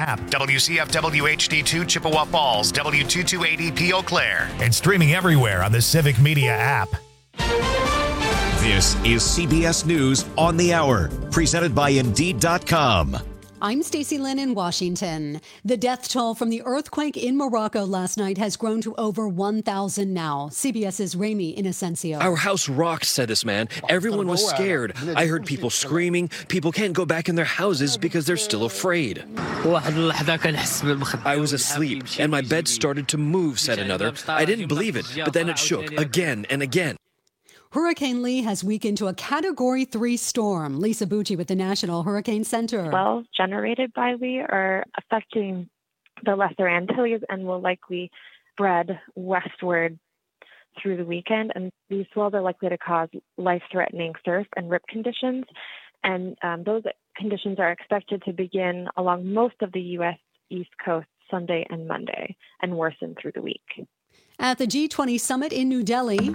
app, WCFW HD2 Chippewa Falls, W228EP Eau Claire, and streaming everywhere on the Civic Media app. This is CBS News on the Hour, presented by Indeed.com. I'm Stacey Lynn in Washington. The death toll from the earthquake in Morocco last night has grown to over 1,000 now. CBS's Ramy Inocencio. Our house rocked, said this man. Everyone was scared. I heard people screaming. People can't go back in their houses because they're still afraid. I was asleep, and my bed started to move, said another. I didn't believe it, but then it shook again and again. Hurricane Lee has weakened to a Category 3 storm. Lisa Bucci with the National Hurricane Center. Wells generated by Lee are affecting the Lesser Antilles and will likely spread westward through the weekend. And these swells are likely to cause life-threatening surf and rip conditions. And those conditions are expected to begin along most of the U.S. East Coast Sunday and Monday and worsen through the week. At the G20 summit in New Delhi,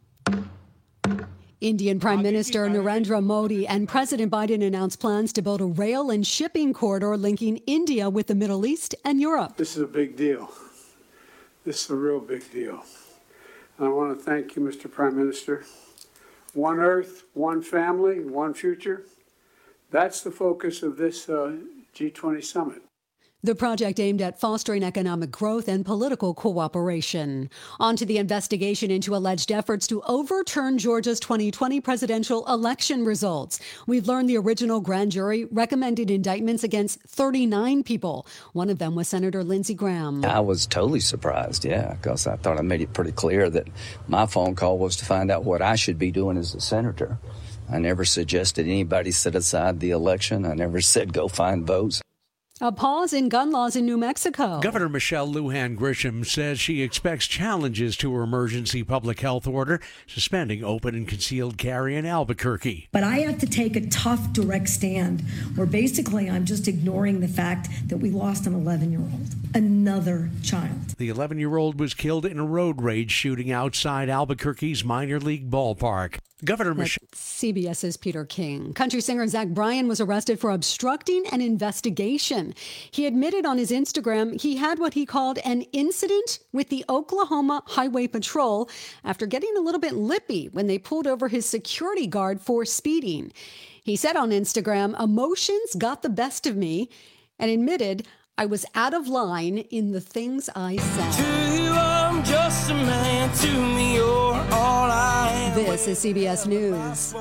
Indian Prime Minister Narendra Modi and President Biden announced plans to build a rail and shipping corridor linking India with the Middle East and Europe. This is a big deal. This is a real big deal. And I want to thank you, Mr. Prime Minister. One Earth, one family, one future. That's the focus of this G20 summit. The project aimed at fostering economic growth and political cooperation. On to the investigation into alleged efforts to overturn Georgia's 2020 presidential election results. We've learned the original grand jury recommended indictments against 39 people. One of them was Senator Lindsey Graham. I was totally surprised, because I thought I made it pretty clear that my phone call was to find out what I should be doing as a senator. I never suggested anybody set aside the election. I never said go find votes. A pause in gun laws in New Mexico. Governor Michelle Lujan Grisham says she expects challenges to her emergency public health order, suspending open and concealed carry in Albuquerque. But I have to take a tough, direct stand where basically I'm just ignoring the fact that we lost an 11-year-old, another child. The 11-year-old was killed in a road rage shooting outside Albuquerque's minor league ballpark. Governor Michelle. CBS's Peter King. Country singer Zach Bryan was arrested for obstructing an investigation. He admitted on his Instagram he had what he called an incident with the Oklahoma Highway Patrol after getting a little bit lippy when they pulled over his security guard for speeding. He said on Instagram, emotions got the best of me, and admitted I was out of line in the things I said. To you, I'm just a man. To me, you're all I am. This is CBS News.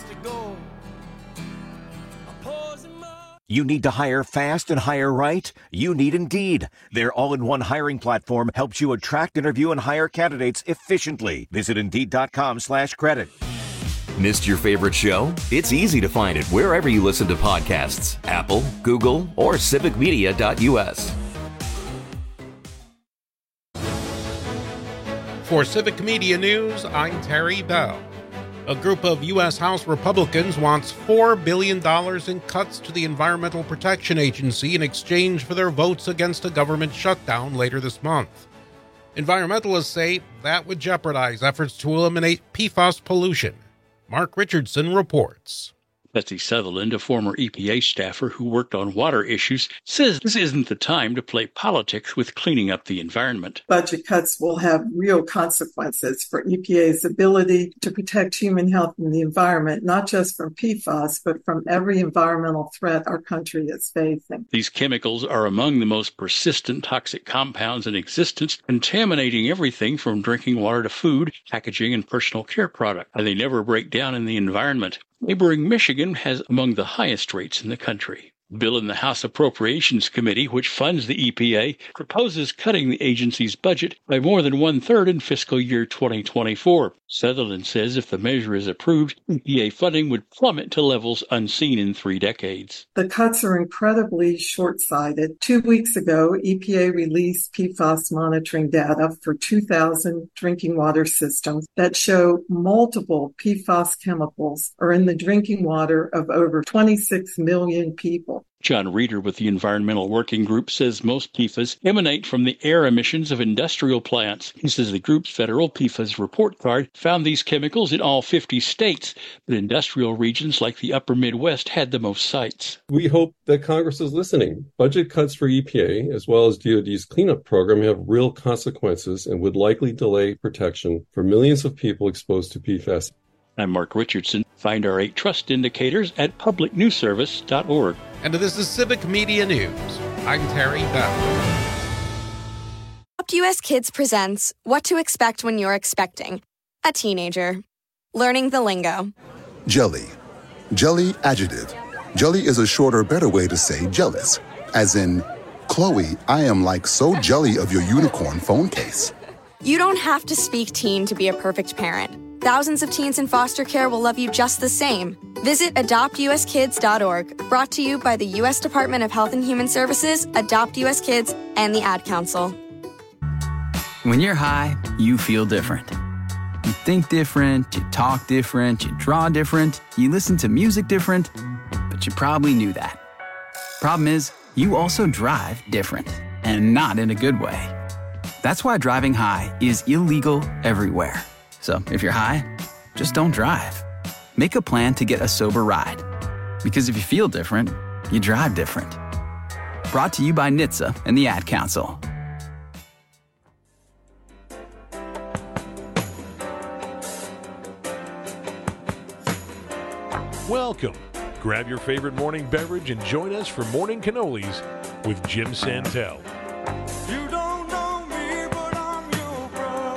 You need to hire fast and hire right? You need Indeed. Their all-in-one hiring platform helps you attract, interview, and hire candidates efficiently. Visit Indeed.com/credit. Missed your favorite show? It's easy to find it wherever you listen to podcasts. Apple, Google, or civicmedia.us. For Civic Media News, I'm Terry Bell. A group of U.S. House Republicans wants $4 billion in cuts to the Environmental Protection Agency in exchange for their votes against a government shutdown later this month. Environmentalists say that would jeopardize efforts to eliminate PFAS pollution. Mark Richardson reports. Betsy Sutherland, a former EPA staffer who worked on water issues, says this isn't the time to play politics with cleaning up the environment. Budget cuts will have real consequences for EPA's ability to protect human health and the environment, not just from PFAS, but from every environmental threat our country is facing. These chemicals are among the most persistent toxic compounds in existence, contaminating everything from drinking water to food, packaging, and personal care products. And they never break down in the environment. Neighboring Michigan has among the highest rates in the country. A bill in the House Appropriations Committee, which funds the EPA, proposes cutting the agency's budget by more than one-third in fiscal year 2024. Sutherland says if the measure is approved, EPA funding would plummet to levels unseen in 3 decades. The cuts are incredibly short-sighted. 2 weeks ago, EPA released PFAS monitoring data for 2,000 drinking water systems that show multiple PFAS chemicals are in the drinking water of over 26 million people. unacceptable. John Reeder with the Environmental Working Group says most PFAS emanate from the air emissions of industrial plants. He says the group's federal PFAS report card found these chemicals in all 50 states, but industrial regions like the upper Midwest had the most sites. We hope that Congress is listening. Budget cuts for EPA, as well as DOD's cleanup program, have real consequences and would likely delay protection for millions of people exposed to PFAS. I'm Mark Richardson. Find our 8 trust indicators at publicnewsservice.org. And this is Civic Media News. I'm Terry Bell. Adopt US Kids presents What to Expect When You're Expecting a Teenager. Learning the lingo. Jelly. Jelly adjective. Jelly is a shorter, better way to say jealous. As in, Chloe, I am like so jelly of your unicorn phone case. You don't have to speak teen to be a perfect parent. Thousands of teens in foster care will love you just the same. Visit adoptuskids.org, brought to you by the U.S. Department of Health and Human Services, Adopt U.S. Kids, and the Ad Council. When you're high, you feel different. You think different, you talk different, you draw different, you listen to music different, but you probably knew that. Problem is, you also drive different, and not in a good way. That's why driving high is illegal everywhere. So if you're high, just don't drive. Make a plan to get a sober ride. Because if you feel different, you drive different. Brought to you by NHTSA and the Ad Council. Welcome. Grab your favorite morning beverage and join us for Morning Cannolis with Jim Santel. You don't know me, but I'm your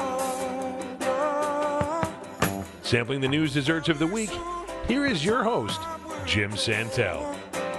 brother. Sampling the news desserts of the week, here is your host, Jim Santel.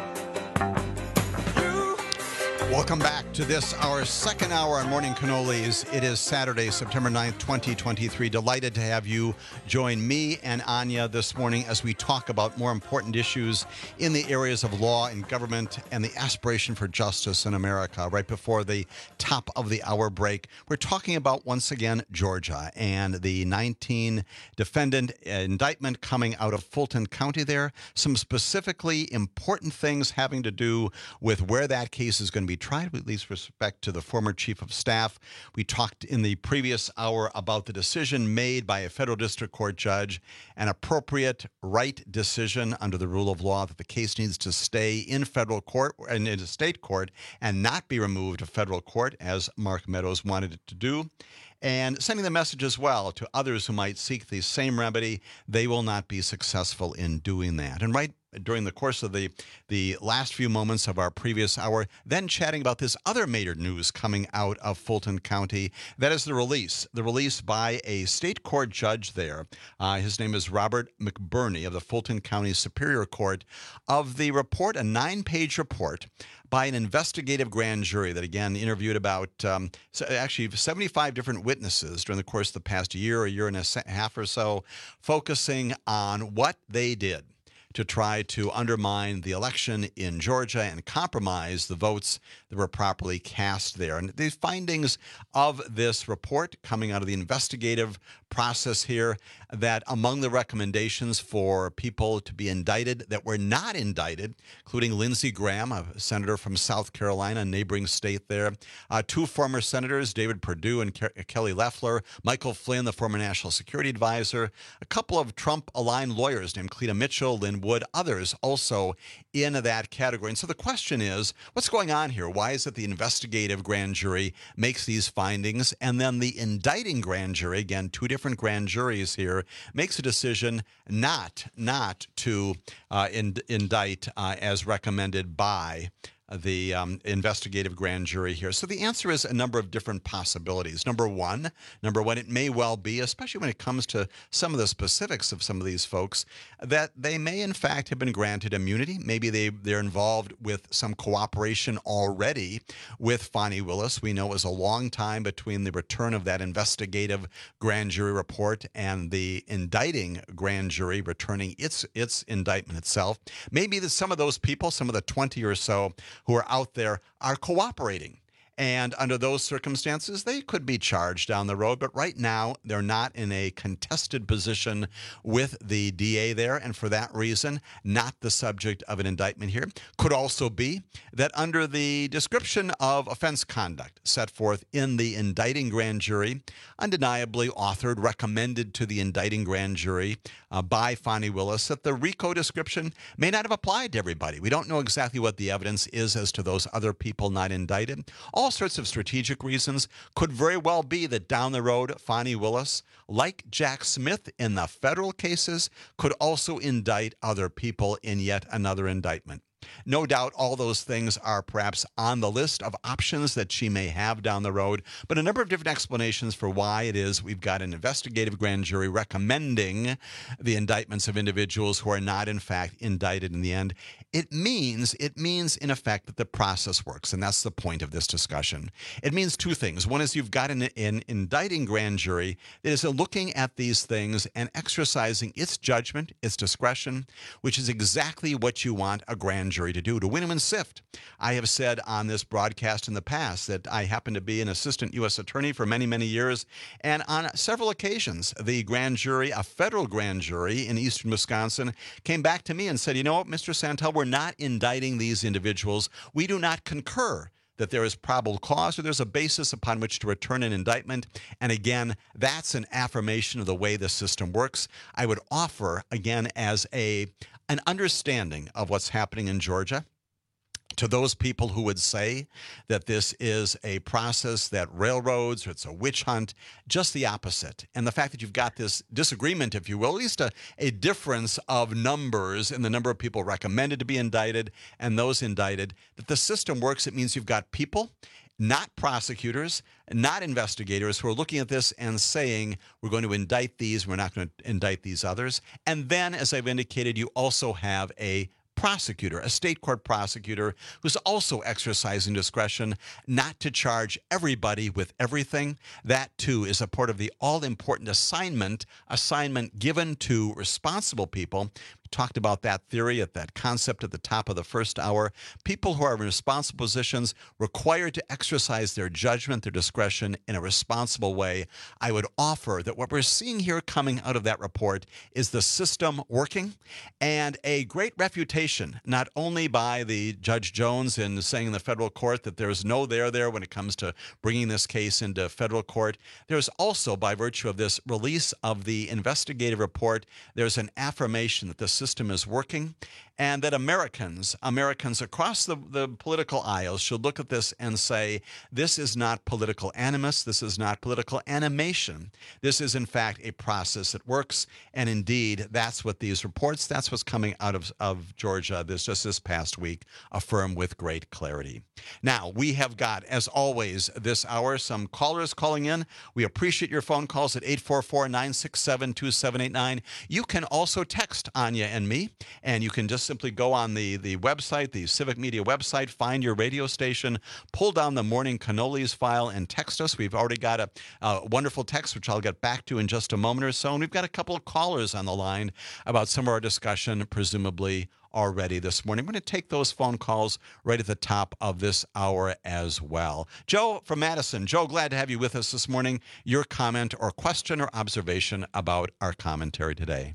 Welcome back to this, our second hour on Morning Cannolis. It is Saturday, September 9th, 2023. Delighted to have you join me and Anya this morning as we talk about more important issues in the areas of law and government and the aspiration for justice in America. Right before the top of the hour break, we're talking about, once again, Georgia and the 19-defendant indictment coming out of Fulton County there. Some specifically important things having to do with where that case is going to be tried, with least respect to the former chief of staff. We talked in the previous hour about the decision made by a federal district court judge, an appropriate, right decision under the rule of law that the case needs to stay in federal court and in a state court and not be removed to federal court, as Mark Meadows wanted it to do. And sending the message as well to others who might seek the same remedy, they will not be successful in doing that. And right during the course of the last few moments of our previous hour, then chatting about this other major news coming out of Fulton County. That is the release by a state court judge there. His name is Robert McBurney of the Fulton County Superior Court, of the report, a 9-page report by an investigative grand jury that, again, interviewed about actually 75 different witnesses during the course of the past year and a half or so, focusing on what they did to try to undermine the election in Georgia and compromise the votes that were properly cast there. And the findings of this report coming out of the investigative process here, that among the recommendations for people to be indicted that were not indicted, including Lindsey Graham, a senator from South Carolina, a neighboring state there, 2 former senators, David Perdue and Kelly Loeffler, Michael Flynn, the former national security advisor, a couple of Trump-aligned lawyers named Cleta Mitchell, Lynn Wood, others also in that category. And so the question is, what's going on here? Why is it the investigative grand jury makes these findings, and then the indicting grand jury, again, 2 different grand juries here, makes a decision not to indict as recommended by the investigative grand jury here? So the answer is a number of different possibilities. Number one, it may well be, especially when it comes to some of the specifics of some of these folks, that they may in fact have been granted immunity. Maybe they're involved with some cooperation already with Fani Willis. We know it was a long time between the return of that investigative grand jury report and the indicting grand jury returning its indictment itself. Maybe that some of those people, some of the 20 or so who are out there, are cooperating And under those circumstances, they could be charged down the road. But right now, they're not in a contested position with the DA there. And for that reason, not the subject of an indictment here. Could also be that under the description of offense conduct set forth in the indicting grand jury, undeniably authored, recommended to the indicting grand jury by Fani Willis, that the RICO description may not have applied to everybody. We don't know exactly what the evidence is as to those other people not indicted. All sorts of strategic reasons. Could very well be that down the road, Fani Willis, like Jack Smith in the federal cases, could also indict other people in yet another indictment. No doubt all those things are perhaps on the list of options that she may have down the road, but a number of different explanations for why it is we've got an investigative grand jury recommending the indictments of individuals who are not, in fact, indicted in the end. It means, in effect, that the process works, and that's the point of this discussion. It means two things. One is you've got an indicting grand jury that is looking at these things and exercising its judgment, its discretion, which is exactly what you want a grand jury to do, to win and sift. I have said on this broadcast in the past that I happen to be an assistant U.S. attorney for many, many years, and on several occasions, the grand jury, a federal grand jury in eastern Wisconsin, came back to me and said, you know what, Mr. Santel, we're not indicting these individuals. We do not concur that there is probable cause or there's a basis upon which to return an indictment. And again, that's an affirmation of the way the system works. I would offer, again, as an understanding of what's happening in Georgia, to those people who would say that this is a process that railroads, or it's a witch hunt, just the opposite. And the fact that you've got this disagreement, if you will, at least a difference of numbers in the number of people recommended to be indicted and those indicted, that the system works. It means you've got people, not prosecutors, not investigators, who are looking at this and saying, we're going to indict these, we're not going to indict these others. And then, as I've indicated, you also have a prosecutor, a state court prosecutor, who's also exercising discretion not to charge everybody with everything. That, too, is a part of the all-important assignment given to responsible people. We talked about that theory, that concept at the top of the first hour. People who are in responsible positions required to exercise their judgment, their discretion in a responsible way. I would offer that what we're seeing here coming out of that report is the system working, and a great refutation, not only by the Judge Jones in saying in the federal court that there's no there when it comes to bringing this case into federal court. There's also, by virtue of this release of the investigative report, there's an affirmation that the system is working, and that Americans across the political aisles should look at this and say, this is not political animus, this is not political animation. This is, in fact, a process that works, and indeed, that's what these reports, that's what's coming out of Georgia this past week, affirm with great clarity. Now, we have got, as always, this hour, some callers calling in. We appreciate your phone calls at 844-967-2789. You can also text Anya and me, and you can just simply go on the website, the Civic Media website, find your radio station, pull down the Morning Cannolis file, and text us. We've already got a wonderful text, which I'll get back to in just a moment or so. And we've got a couple of callers on the line about some of our discussion, presumably already this morning. We're going to take those phone calls right at the top of this hour as well. Joe from Madison. Joe, glad to have you with us this morning. Your comment or question or observation about our commentary today.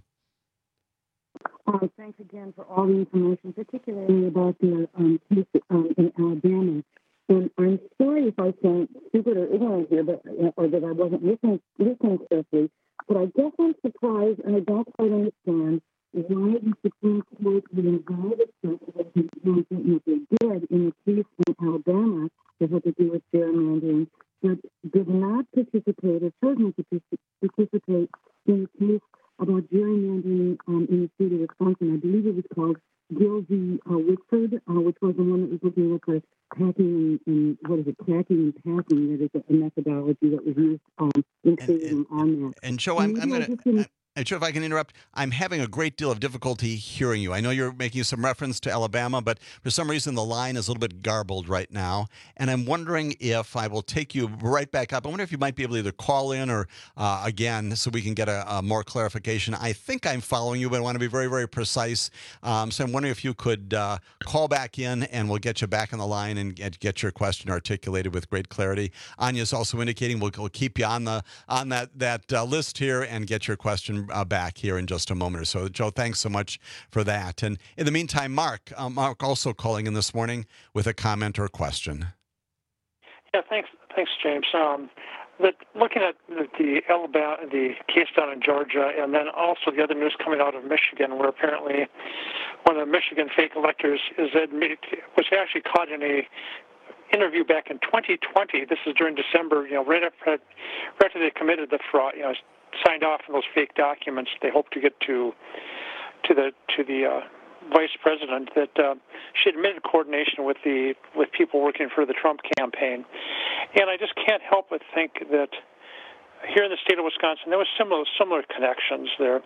Thanks again for all the information, particularly about the case in Alabama. And I'm sorry if I sound stupid or ignorant here, or that I wasn't listening carefully, but I guess I'm surprised, and I don't quite understand why the Supreme Court would involve itself what they did in the case in Alabama that had to do with gerrymandering, but did not participate or chose not to participate in the case about gerrymandering in the state of Wisconsin. I believe it was called Gill v. Whitford, which was the one that was looking at the packing and packing and packing. That is a methodology that was used including on that. And Joe, I'm going to And Joe, if I can interrupt, I'm having a great deal of difficulty hearing you. I know you're making some reference to Alabama, but for some reason the line is a little bit garbled right now. And I'm wondering if I will take you right back up. I wonder if you might be able to either call in or again, so we can get a more clarification. I think I'm following you, but I want to be very, very precise. So I'm wondering if you could call back in, and we'll get you back on the line and get your question articulated with great clarity. Anya's also indicating we'll keep you on that list here and get your question back here in just a moment or so. Joe, thanks so much for that. And in the meantime, Mark also calling in this morning with a comment or question. Yeah, thanks, James. Looking at the Alabama, the case down in Georgia, and then also the other news coming out of Michigan, where apparently one of the Michigan fake electors was actually caught in a interview back in 2020. This is during December, right after they committed the fraud, signed off on those fake documents. They hope to get to the vice president that she admitted coordination with people working for the Trump campaign. And I just can't help but think that here in the state of Wisconsin there was similar connections there.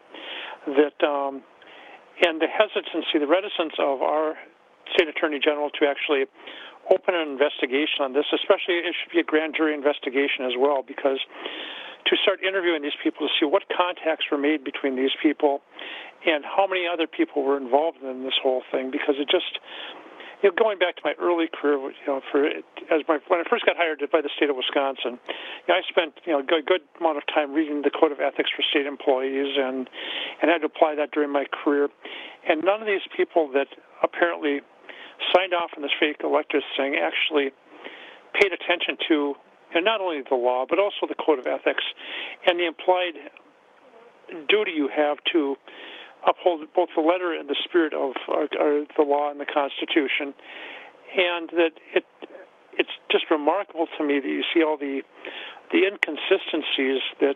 And the hesitancy, the reticence of our state attorney general to actually open an investigation on this, especially it should be a grand jury investigation as well, because to start interviewing these people to see what contacts were made between these people and how many other people were involved in this whole thing, because it just, going back to my early career, when I first got hired by the state of Wisconsin, I spent a good amount of time reading the Code of Ethics for state employees and had to apply that during my career. And none of these people that apparently signed off on this fake electors thing actually paid attention to, and not only the law, but also the Code of Ethics and the implied duty you have to uphold both the letter and the spirit of the law and the Constitution. And that it's just remarkable to me that you see all the inconsistencies that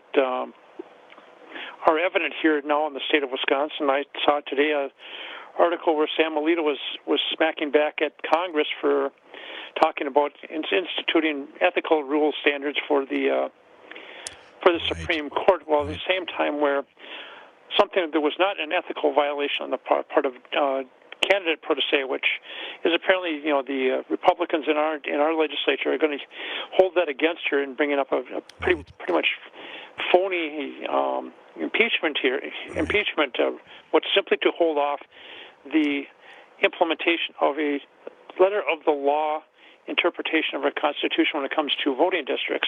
are evident here now in the state of Wisconsin. I saw today an article where Sam Alito was smacking back at Congress for talking about instituting ethical rule standards for the Supreme Court, while at the same time where something that was not an ethical violation on the part of candidate protege, which is apparently the Republicans in our legislature are going to hold that against her and bringing up a pretty much phony impeachment here. Impeachment, what's simply to hold off the implementation of a letter of the law interpretation of our Constitution when it comes to voting districts.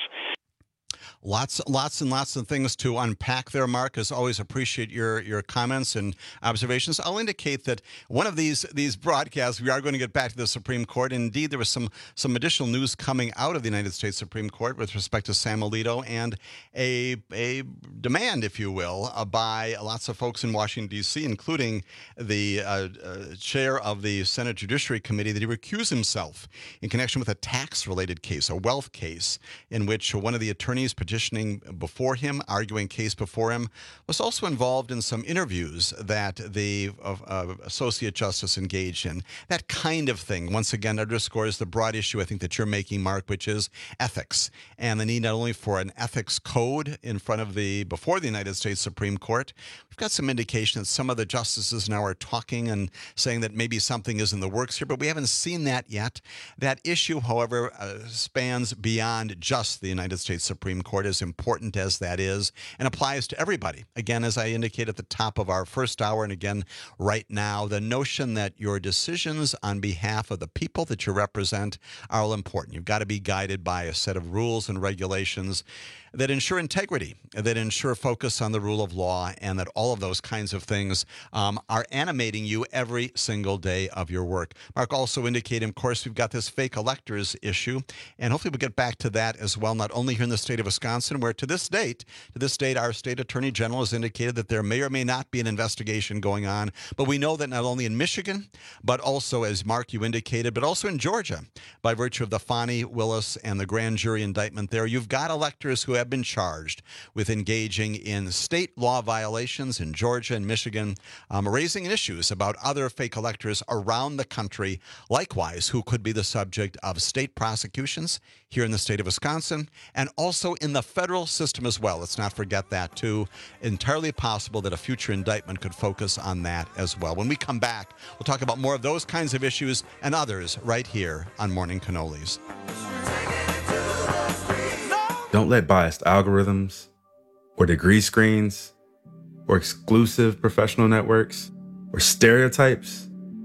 Lots and lots of things to unpack there, Mark. As always, appreciate your comments and observations. I'll indicate that one of these broadcasts, we are going to get back to the Supreme Court. Indeed, there was some additional news coming out of the United States Supreme Court with respect to Sam Alito and a demand, if you will, by lots of folks in Washington, D.C., including the chair of the Senate Judiciary Committee, that he recuse himself in connection with a tax-related case, a wealth case, in which one of the attorneys petitioning before him, arguing case before him, was also involved in some interviews that the Associate Justice engaged in. That kind of thing, once again, underscores the broad issue I think that you're making, Mark, which is ethics, and the need not only for an ethics code before the United States Supreme Court. We've got some indication that some of the justices now are talking and saying that maybe something is in the works here, but we haven't seen that yet. That issue, however, spans beyond just the United States Supreme Court, as important as that is, and applies to everybody. Again, as I indicated at the top of our first hour, and again right now, the notion that your decisions on behalf of the people that you represent are all important. You've got to be guided by a set of rules and regulations that ensure integrity, that ensure focus on the rule of law, and that all of those kinds of things are animating you every single day of your work. Mark also indicated, of course, we've got this fake electors issue, and hopefully we'll get back to that as well, not only here in the state of Wisconsin, where to this date, our state attorney general has indicated that there may or may not be an investigation going on, but we know that not only in Michigan, but also, as Mark, you indicated, but also in Georgia, by virtue of the Fani Willis and the grand jury indictment there, you've got electors who have have been charged with engaging in state law violations in Georgia and Michigan, raising issues about other fake electors around the country, likewise, who could be the subject of state prosecutions here in the state of Wisconsin and also in the federal system as well. Let's not forget that, too. Entirely possible that a future indictment could focus on that as well. When we come back, we'll talk about more of those kinds of issues and others right here on Morning Cannolis. Don't let biased algorithms or degree screens or exclusive professional networks or stereotypes,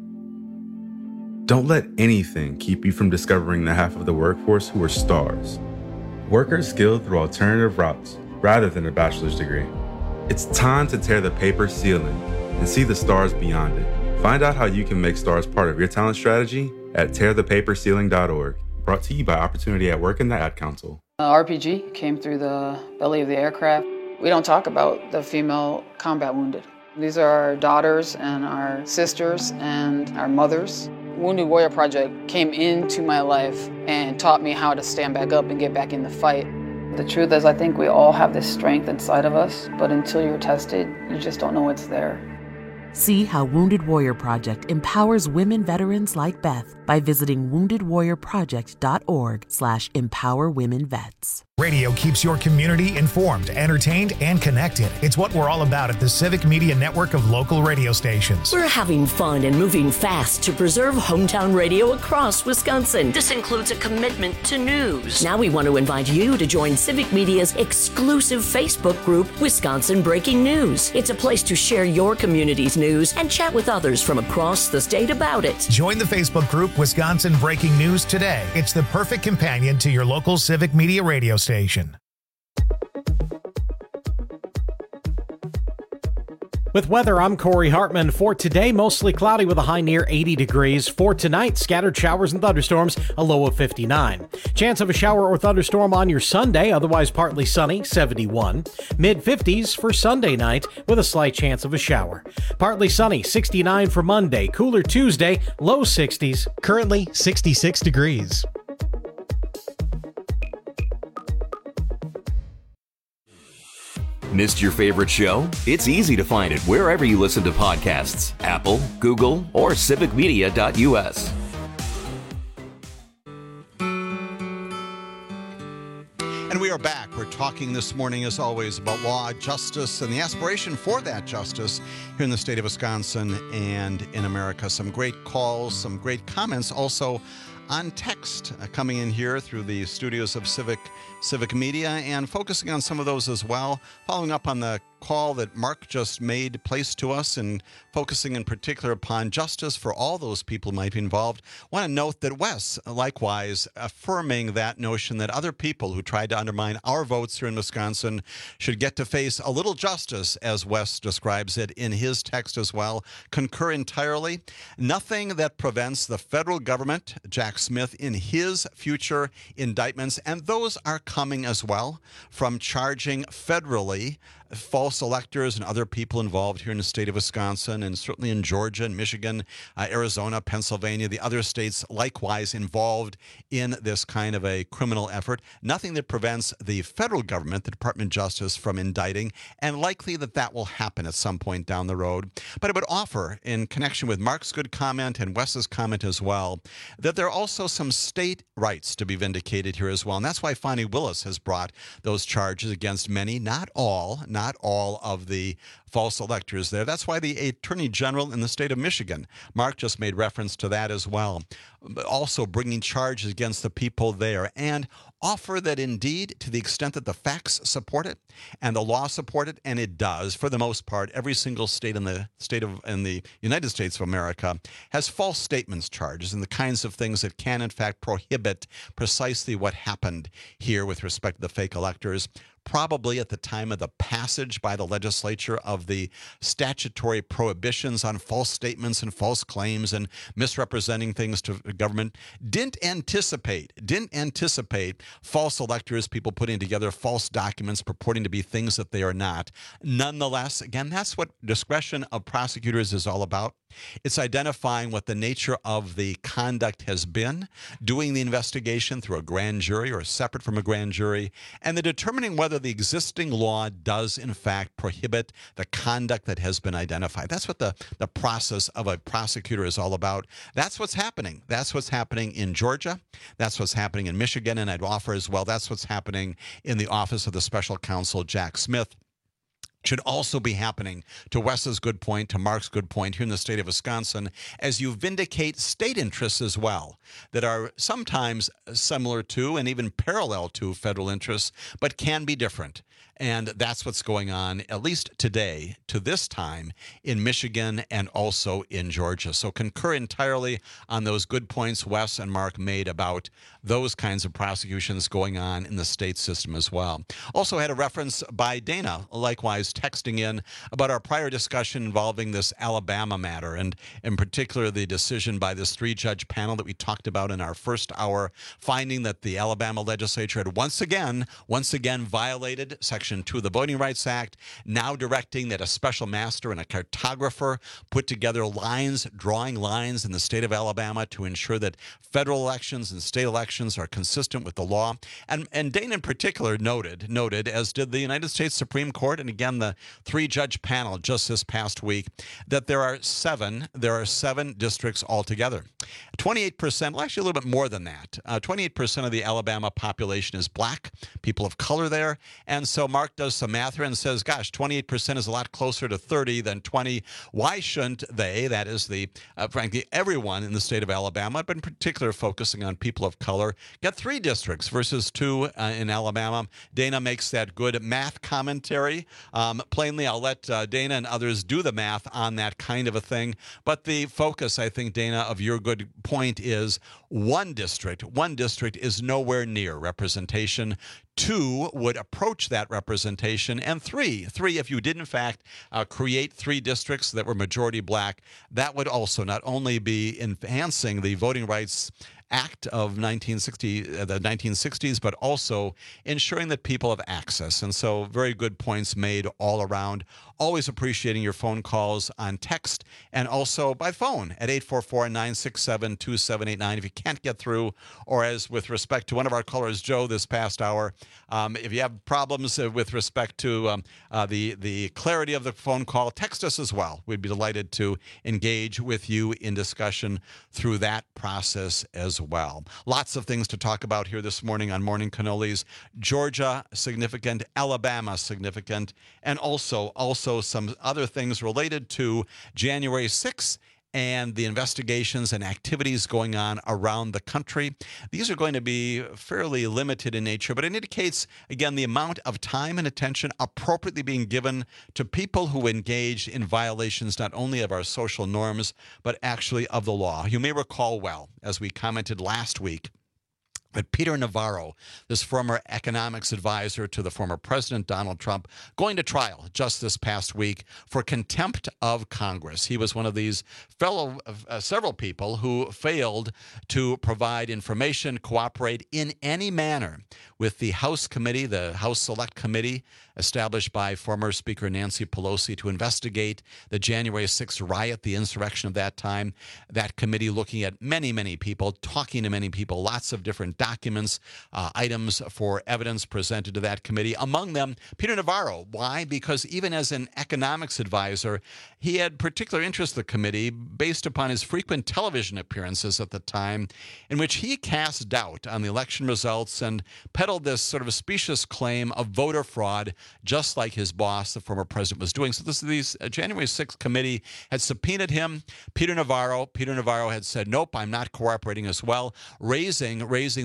don't let anything keep you from discovering the half of the workforce who are stars. Workers skilled through alternative routes rather than a bachelor's degree. It's time to tear the paper ceiling and see the stars beyond it. Find out how you can make stars part of your talent strategy at tearthepaperceiling.org. Brought to you by Opportunity at Work and the Ad Council. RPG came through the belly of the aircraft. We don't talk about the female combat wounded. These are our daughters and our sisters and our mothers. Wounded Warrior Project came into my life and taught me how to stand back up and get back in the fight. The truth is, I think we all have this strength inside of us, but until you're tested, you just don't know it's there. See how Wounded Warrior Project empowers women veterans like Beth by visiting woundedwarriorproject.org/empowerwomenvets. Radio keeps your community informed, entertained, and connected. It's what we're all about at the Civic Media Network of local radio stations. We're having fun and moving fast to preserve hometown radio across Wisconsin. This includes a commitment to news. Now we want to invite you to join Civic Media's exclusive Facebook group, Wisconsin Breaking News. It's a place to share your community's news and chat with others from across the state about it. Join the Facebook group, Wisconsin Breaking News today. It's the perfect companion to your local Civic Media radio station. With weather, I'm Corey Hartman. For today, mostly cloudy with a high near 80 degrees. For tonight, scattered showers and thunderstorms, a low of 59. Chance of a shower or thunderstorm on your Sunday, otherwise partly sunny, 71. Mid-50s for Sunday night with a slight chance of a shower. Partly sunny, 69 for Monday. Cooler Tuesday, low 60s. Currently 66 degrees. Missed your favorite show? It's easy to find it wherever you listen to podcasts. Apple, Google, or civicmedia.us. And we are back. We're talking this morning, as always, about law, justice, and the aspiration for that justice here in the state of Wisconsin and in America. Some great calls, some great comments also on text coming in here through the studios of Civic Media, and focusing on some of those as well, following up on the call that Mark just made placed to us and focusing in particular upon justice for all those people who might be involved. I want to note that Wes, likewise, affirming that notion that other people who tried to undermine our votes here in Wisconsin should get to face a little justice, as Wes describes it in his text as well. Concur entirely. Nothing that prevents the federal government, Jack Smith, in his future indictments, and those are coming as well, from charging federally false electors and other people involved here in the state of Wisconsin, and certainly in Georgia and Michigan, Arizona, Pennsylvania, the other states likewise involved in this kind of a criminal effort. Nothing that prevents the federal government, the Department of Justice, from indicting, and likely that will happen at some point down the road. But I would offer, in connection with Mark's good comment and Wes's comment as well, that there are also some state rights to be vindicated here as well. And that's why Fani Willis has brought those charges against many, not all of the false electors there. That's why the Attorney General in the state of Michigan, Mark just made reference to that as well, also bringing charges against the people there, and offer that indeed, to the extent that the facts support it and the law support it, and it does, for the most part, every single state in the United States of America has false statements charges and the kinds of things that can in fact prohibit precisely what happened here with respect to the fake electors. Probably at the time of the passage by the legislature of of the statutory prohibitions on false statements and false claims and misrepresenting things to the government, didn't anticipate false electors, people putting together false documents purporting to be things that they are not. Nonetheless, again, that's what discretion of prosecutors is all about. It's identifying what the nature of the conduct has been, doing the investigation through a grand jury or separate from a grand jury, and then determining whether the existing law does in fact prohibit the conduct that has been identified. That's what the process of a prosecutor is all about. That's what's happening. That's what's happening in Georgia. That's what's happening in Michigan. And I'd offer as well, that's what's happening in the office of the special counsel, Jack Smith. Should also be happening, to Wes's good point, to Mark's good point, here in the state of Wisconsin, as you vindicate state interests as well that are sometimes similar to and even parallel to federal interests, but can be different. And that's what's going on, at least today, to this time, in Michigan and also in Georgia. So concur entirely on those good points Wes and Mark made about those kinds of prosecutions going on in the state system as well. Also had a reference by Dana, likewise texting in about our prior discussion involving this Alabama matter, and in particular the decision by this 3-judge panel that we talked about in our first hour, finding that the Alabama legislature had once again violated Section 2 of the Voting Rights Act, now directing that a special master and a cartographer put together lines, drawing lines in the state of Alabama to ensure that federal elections and state elections are consistent with the law. And Dana in particular noted, as did the United States Supreme Court, and again the 3-judge panel just this past week, that there are seven districts altogether. 28%, well, actually a little bit more than that. 28% of the Alabama population is black, people of color there. And so Mark does some math here and says, gosh, 28% is a lot closer to 30 than 20. Why shouldn't they, that is frankly, everyone in the state of Alabama, but in particular focusing on people of color, get 3 districts versus 2 in Alabama? Dana makes that good math commentary. Plainly, I'll let Dana and others do the math on that kind of a thing. But the focus, I think, Dana, of your good point is one district is nowhere near representation. 2 would approach that representation, and 3, if you did in fact create 3 districts that were majority black, that would also not only be enhancing the Voting Rights Act of the 1960s, but also ensuring that people have access. And so very good points made all around. Always appreciating your phone calls on text and also by phone at 844-967-2789 if you can't get through, or as with respect to one of our callers, Joe, this past hour, if you have problems with respect to the clarity of the phone call, text us as well. We'd be delighted to engage with you in discussion through that process as well. Lots of things to talk about here this morning on Morning Cannolis. Georgia, significant. Alabama, significant. And also some other things related to January 6th and the investigations and activities going on around the country. These are going to be fairly limited in nature, but it indicates, again, the amount of time and attention appropriately being given to people who engage in violations not only of our social norms, but actually of the law. You may recall well, as we commented last week, But Peter Navarro, this former economics advisor to the former President Donald Trump, going to trial just this past week for contempt of Congress. He was one of these several people who failed to provide information, cooperate in any manner with the House committee, the House Select Committee, established by former Speaker Nancy Pelosi to investigate the January 6th riot, the insurrection of that time. That committee looking at many, many people, talking to many people, lots of different documents, items for evidence presented to that committee. Among them, Peter Navarro. Why? Because even as an economics advisor, he had particular interest in the committee based upon his frequent television appearances at the time, in which he cast doubt on the election results and peddled this sort of specious claim of voter fraud, just like his boss, the former president, was doing. So these January 6th committee had subpoenaed him. Peter Navarro had said, nope, I'm not cooperating as well, raising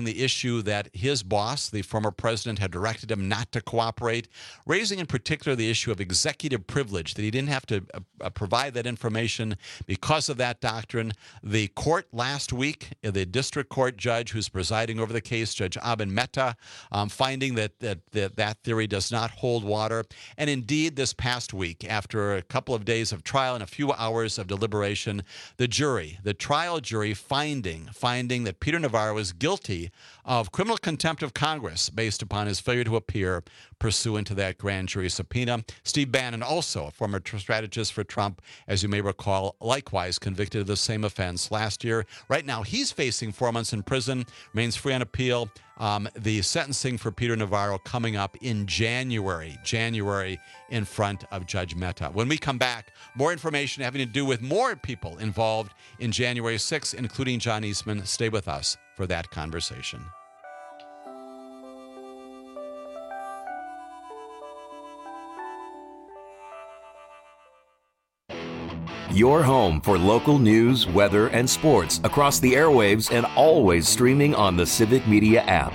the issue that his boss, the former president, had directed him not to cooperate, raising in particular the issue of executive privilege, that he didn't have to provide that information because of that doctrine. The court last week, the district court judge who's presiding over the case, Judge Abin Mehta, finding that theory does not hold water. And indeed, this past week, after a couple of days of trial and a few hours of deliberation, the trial jury finding that Peter Navarro is guilty of criminal contempt of Congress based upon his failure to appear pursuant to that grand jury subpoena. Steve Bannon, also a former strategist for Trump, as you may recall, likewise convicted of the same offense last year. Right now, he's facing 4 months in prison, remains free on appeal. The sentencing for Peter Navarro coming up in January in front of Judge Mehta. When we come back, more information having to do with more people involved in January 6th, including John Eastman. Stay with us for that conversation. Your home for local news, weather, and sports across the airwaves and always streaming on the Civic Media app.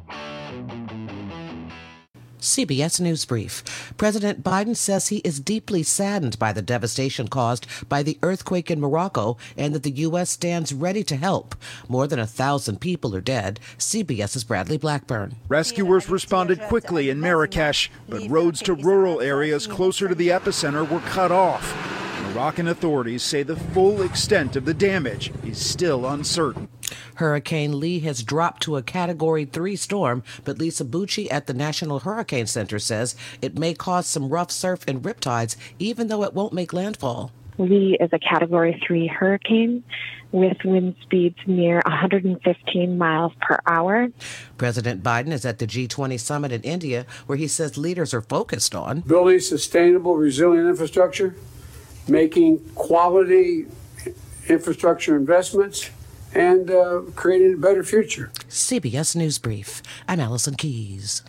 CBS News Brief. President Biden says he is deeply saddened by the devastation caused by the earthquake in Morocco and that the U.S. stands ready to help. More than 1,000 people are dead. CBS's Bradley Blackburn. Rescuers responded quickly in Marrakesh, but roads to rural areas closer to the epicenter were cut off. Moroccan authorities say the full extent of the damage is still uncertain. Hurricane Lee has dropped to a Category 3 storm, but Lisa Bucci at the National Hurricane Center says it may cause some rough surf and riptides, even though it won't make landfall. Lee is a Category 3 hurricane with wind speeds near 115 miles per hour. President Biden is at the G20 summit in India, where he says leaders are focused on building sustainable, resilient infrastructure, making quality infrastructure investments, and creating a better future. CBS News Brief. I'm Allison Keyes.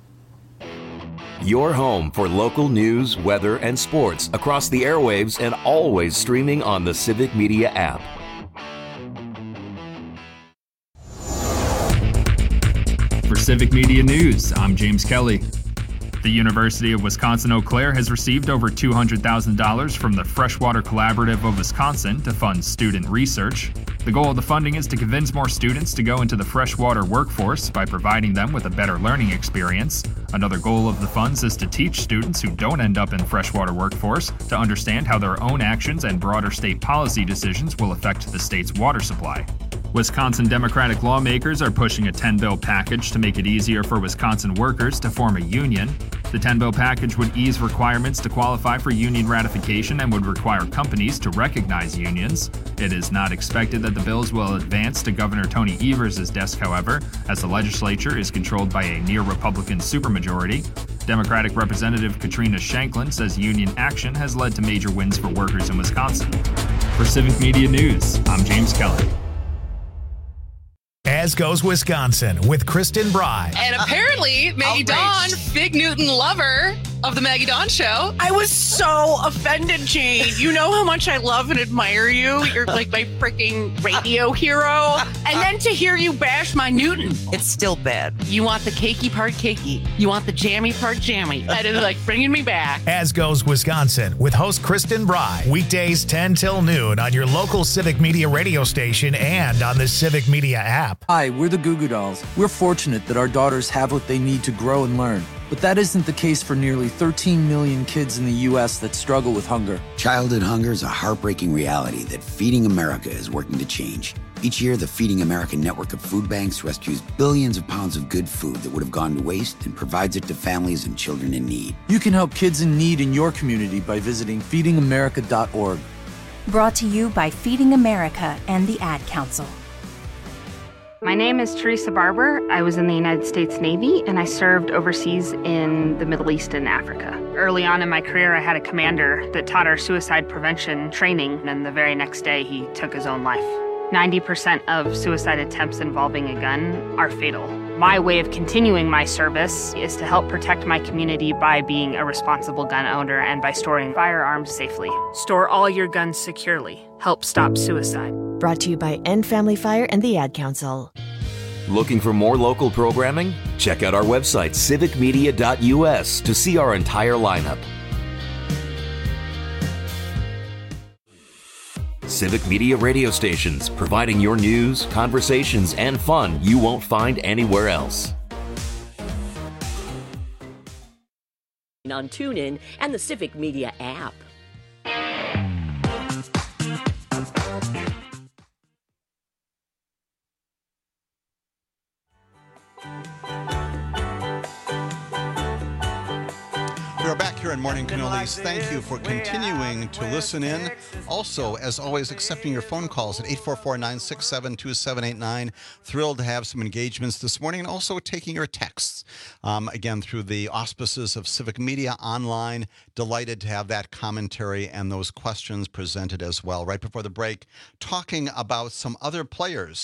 Your home for local news, weather, and sports across the airwaves and always streaming on the Civic Media app. For Civic Media News, I'm James Kelly. The University of Wisconsin-Eau Claire has received over $200,000 from the Freshwater Collaborative of Wisconsin to fund student research. The goal of the funding is to convince more students to go into the freshwater workforce by providing them with a better learning experience. Another goal of the funds is to teach students who don't end up in freshwater workforce to understand how their own actions and broader state policy decisions will affect the state's water supply. Wisconsin Democratic lawmakers are pushing a 10-bill package to make it easier for Wisconsin workers to form a union. The 10-bill package would ease requirements to qualify for union ratification and would require companies to recognize unions. It is not expected that the bills will advance to Governor Tony Evers' desk, however, as the legislature is controlled by a near-Republican supermajority. Democratic Representative Katrina Shanklin says union action has led to major wins for workers in Wisconsin. For Civic Media News, I'm James Kelly. As Goes Wisconsin with Kristen Bry. And apparently, Maggie Dawn, Big Newton lover of the Maggie Dawn Show. I was so offended, Jane. You know how much I love and admire you. You're like my freaking radio hero. And then to hear you bash my Newton. It's still bad. You want the cakey part cakey. You want the jammy part jammy. That is like bringing me back. As Goes Wisconsin with host Kristen Bry. Weekdays 10 till noon on your local Civic Media radio station and on the Civic Media app. Hi, we're the Goo Goo Dolls. We're fortunate that our daughters have what they need to grow and learn. But that isn't the case for nearly 13 million kids in the U.S. that struggle with hunger. Childhood hunger is a heartbreaking reality that Feeding America is working to change. Each year, the Feeding America network of food banks rescues billions of pounds of good food that would have gone to waste and provides it to families and children in need. You can help kids in need in your community by visiting feedingamerica.org. Brought to you by Feeding America and the Ad Council. My name is Teresa Barber. I was in the United States Navy, and I served overseas in the Middle East and Africa. Early on in my career, I had a commander that taught our suicide prevention training, and the very next day, he took his own life. 90% of suicide attempts involving a gun are fatal. My way of continuing my service is to help protect my community by being a responsible gun owner and by storing firearms safely. Store all your guns securely. Help stop suicide. Brought to you by End Family Fire and the Ad Council. Looking for more local programming? Check out our website, civicmedia.us, to see our entire lineup. Civic Media radio stations, providing your news, conversations, and fun you won't find anywhere else. On TuneIn and the Civic Media app. We're back here in Morning Cannolis. Thank you for continuing to listen in. Also, as always, accepting your phone calls at 844-967-2789. Thrilled to have some engagements this morning, and also taking your texts. Again, through the auspices of Civic Media Online. Delighted to have that commentary and those questions presented as well. Right before the break, talking about some other players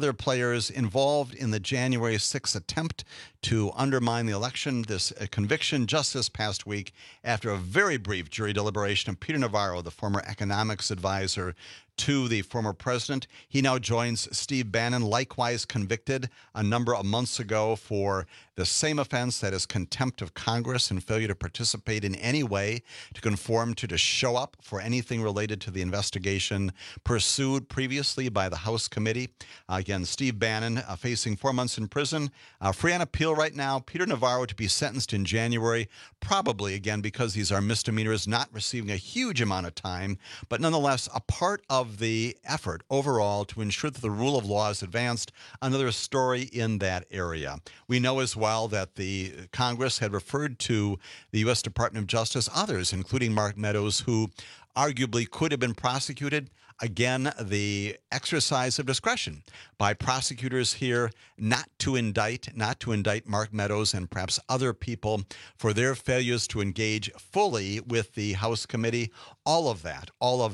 involved in the January 6th attempt to undermine the election. This conviction just this past week after a very brief jury deliberation of Peter Navarro, the former economics advisor to the former president. He now joins Steve Bannon, likewise convicted a number of months ago for the same offense, that is contempt of Congress and failure to participate in any way, to conform to show up for anything related to the investigation pursued previously by the House committee. Again, Steve Bannon facing 4 months in prison, free on appeal right now. Peter Navarro to be sentenced in January, probably, again, because these are misdemeanors, not receiving a huge amount of time, but nonetheless a part of the effort overall to ensure that the rule of law is advanced. Another story in that area. We know as well that the Congress had referred to the U.S. Department of Justice, others, including Mark Meadows, who arguably could have been prosecuted. Again, the exercise of discretion by prosecutors here not to indict Mark Meadows and perhaps other people for their failures to engage fully with the House committee. All of that,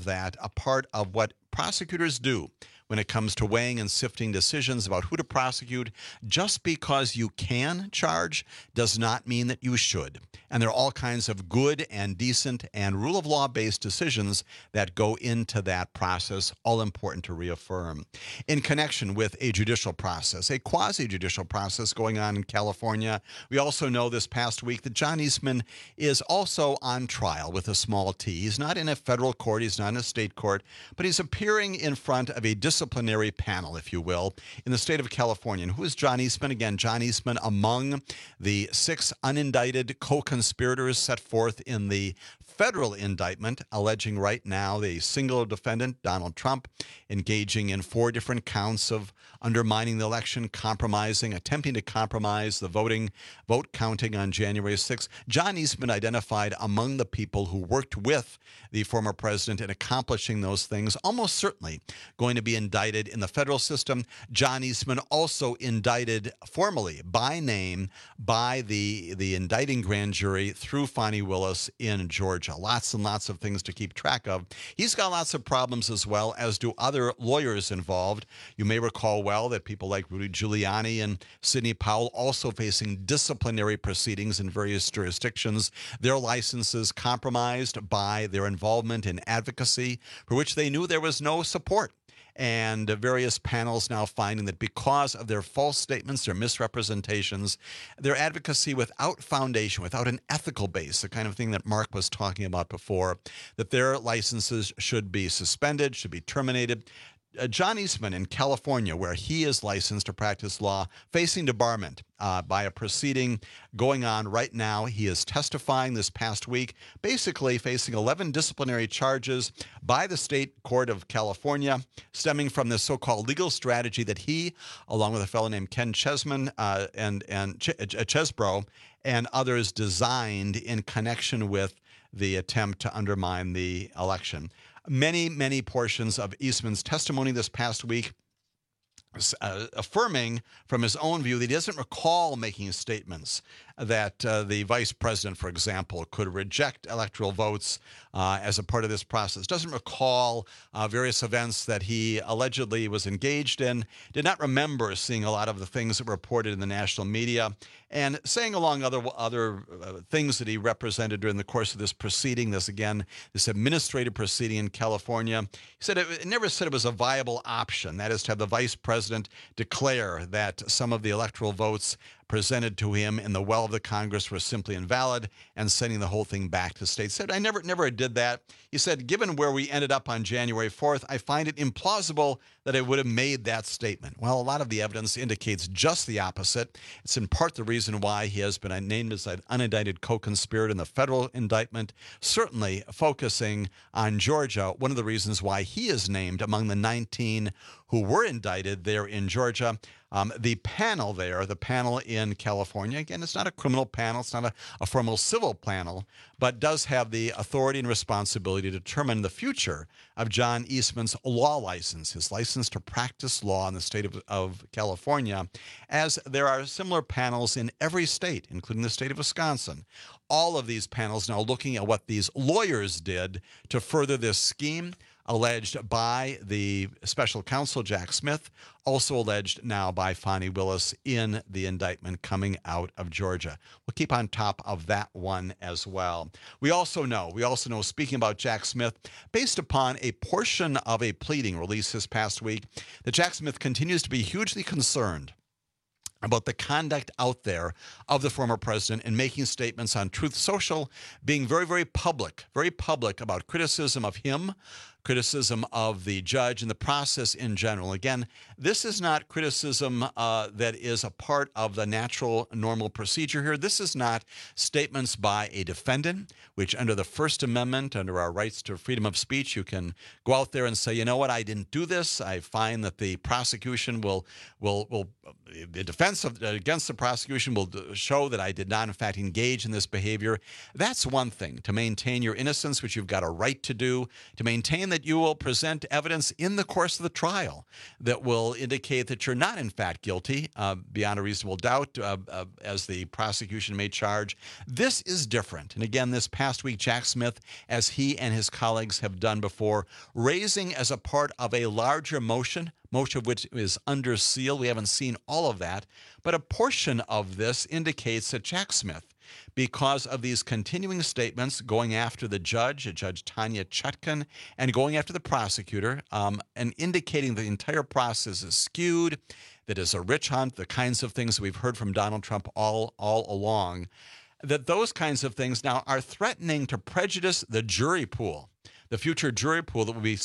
a part of what prosecutors do when it comes to weighing and sifting decisions about who to prosecute. Just because you can charge does not mean that you should. And there are all kinds of good and decent and rule of law based decisions that go into that process, all important to reaffirm. In connection with a judicial process, a quasi-judicial process going on in California, we also know this past week that John Eastman is also on trial with a small t. He's not in a federal court, he's not in a state court, but he's appearing in front of a disciplinary panel, if you will, in the state of California. And who is John Eastman? Again, John Eastman among the 6 unindicted co-conspirators set forth in the federal indictment, alleging right now the single defendant, Donald Trump, engaging in 4 different counts of undermining the election, attempting to compromise the vote counting on January 6th. John Eastman identified among the people who worked with the former president in accomplishing those things, almost certainly going to be indicted in the federal system. John Eastman also indicted formally by name by the indicting grand jury through Fani Willis in Georgia. Lots and lots of things to keep track of. He's got lots of problems as well, as do other lawyers involved. You may recall well that people like Rudy Giuliani and Sidney Powell also facing disciplinary proceedings in various jurisdictions. Their licenses compromised by their involvement in advocacy for which they knew there was no support. And various panels now finding that because of their false statements, their misrepresentations, their advocacy without foundation, without an ethical base, the kind of thing that Mark was talking about before, that their licenses should be suspended, should be terminated. John Eastman in California, where he is licensed to practice law, facing debarment by a proceeding going on right now. He is testifying this past week, basically facing 11 disciplinary charges by the state court of California, stemming from this so-called legal strategy that he, along with a fellow named Ken Chesbro and others, designed in connection with the attempt to undermine the election. Many portions of Eastman's testimony this past week affirming from his own view that he doesn't recall making statements that the vice president, for example, could reject electoral votes as a part of this process. Doesn't recall various events that he allegedly was engaged in, did not remember seeing a lot of the things that were reported in the national media, and saying along other things that he represented during the course of this proceeding, this administrative proceeding in California. He said it never said it was a viable option, that is to have the vice president declare that some of the electoral votes presented to him in the well of the Congress were simply invalid and sending the whole thing back to states. Said, I never did that. He said, given where we ended up on January 4th, I find it implausible that I would have made that statement. Well, a lot of the evidence indicates just the opposite. It's in part the reason why he has been named as an unindicted co-conspirator in the federal indictment, certainly focusing on Georgia, one of the reasons why he is named among the 19 who were indicted there in Georgia. The panel there, the panel in California, again, it's not a criminal panel, it's not a formal civil panel, but does have the authority and responsibility to determine the future of John Eastman's law license, his license to practice law in the state of California, as there are similar panels in every state, including the state of Wisconsin. All of these panels now looking at what these lawyers did to further this scheme, alleged by the special counsel, Jack Smith, also alleged now by Fani Willis in the indictment coming out of Georgia. We'll keep on top of that one as well. We also know, speaking about Jack Smith, based upon a portion of a pleading released this past week, that Jack Smith continues to be hugely concerned about the conduct out there of the former president and making statements on Truth Social, being very, very public about criticism of him, criticism of the judge and the process in general. Again, this is not criticism that is a part of the natural, normal procedure here. This is not statements by a defendant, which under the First Amendment, under our rights to freedom of speech, you can go out there and say, you know what, I didn't do this. I find that the prosecution the defense against the prosecution will show that I did not, in fact, engage in this behavior. That's one thing, to maintain your innocence, which you've got a right to do, to maintain that you will present evidence in the course of the trial that will indicate that you're not, in fact, guilty beyond a reasonable doubt, as the prosecution may charge. This is different. And again, this past week, Jack Smith, as he and his colleagues have done before, raising as a part of a larger motion, most of which is under seal. We haven't seen all of that, but a portion of this indicates that Jack Smith, because of these continuing statements going after the judge, Judge Tanya Chutkan, and going after the prosecutor, and indicating the entire process is skewed, that is a witch hunt, the kinds of things we've heard from Donald Trump all along, that those kinds of things now are threatening to prejudice the jury pool, the future jury pool that will be